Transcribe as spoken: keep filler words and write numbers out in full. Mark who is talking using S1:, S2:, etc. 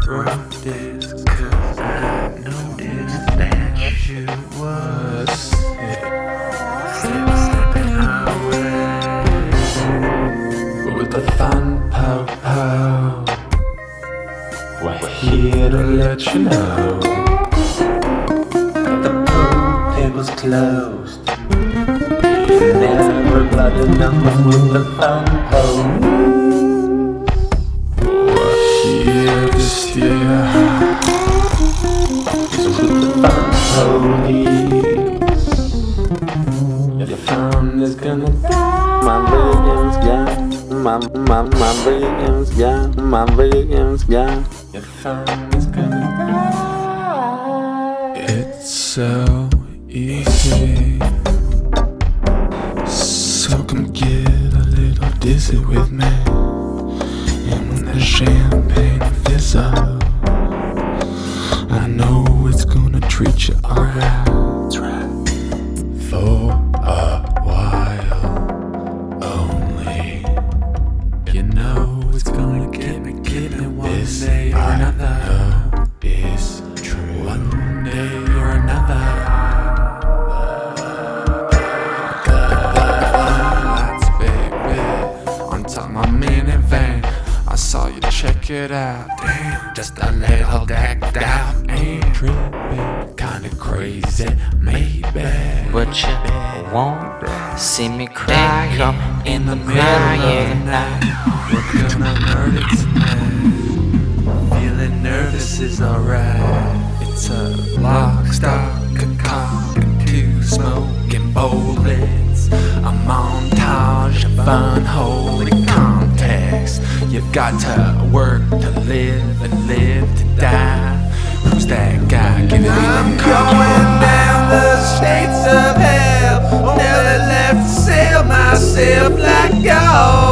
S1: wrote this cause I noticed that you was sick, slip-slipping away. But with the fun po-po, we're here to let you know that the pool table's closed. You never got the numbers with the fun po. Here to steer your heart is with the fun police. Your phone is gonna die.
S2: My rhythm's gone. My, my, my rhythm's gone. My rhythm's gone.
S1: Your phone is gonna die. It's so easy. So come get a little dizzy with me. And when the champagne fizzles, I know it's gonna treat you alright. For a while only. You know it's gonna get me, get me one this day or another. Is true. One day or another. Lights, baby, on top of my minivan. I saw you check it out. Damn, just a little decked out. Ain't tripping, kinda crazy, maybe.
S3: But you won't see me crying in the middle of the night.
S1: We're gonna murder tonight. Feeling nervous is alright. It's a lock, stock, a cock, and two smoking bullets. A montage of unholy context. You've got to work to live and live to die. Who's that guy giving me the
S4: I'm going down the states of hell. Never left to sell myself like gold.